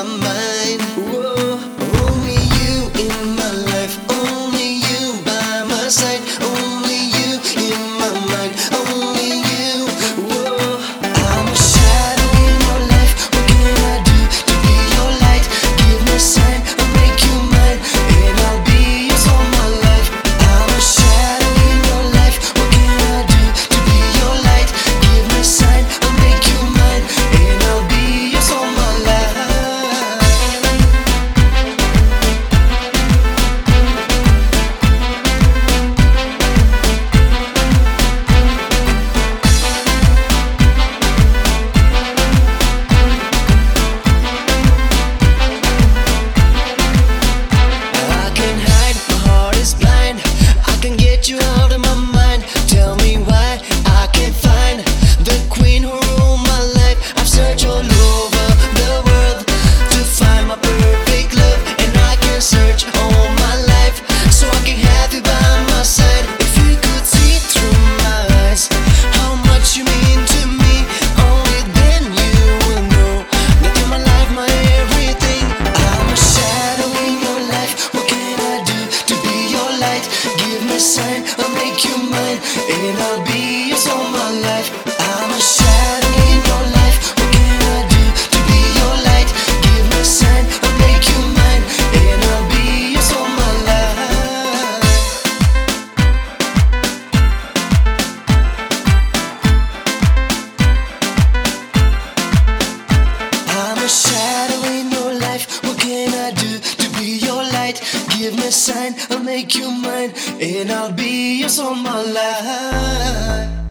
my mind. Whoa, only you in my life, only you by my side, only you in my mind, only you. Whoa, I'm a shadow in your life. What can I do to be your light? Give me a sign, I'll make you mine, and I'll be yours all my life. I'm a shadow in your life. What can I do to be your light? Give me a sign, I'll make you mine, and I'll be yours all my life. I can hide, my heart is blind. I can get you out of my mind. Tell me why I can't find the queen who rule my life. I've searched all over the world to find my perfect love, and I can search all my life so I can have you by my side. If you could see through my eyes how much you mean to me, only then you will know that you're my life, my everything. I'm a shadow in your life. What can I do to be your light? Give me a sign, I'll make you mine, and I'll be yours all my life. I'm a shadow in your life. What can I do to be your light? Give me a sign, I'll make you mine, and I'll be yours all my life. I'm a shadow in your life. What can I do to be your light? Give me a sign, I'll make you mine, and I'll be yours all my life.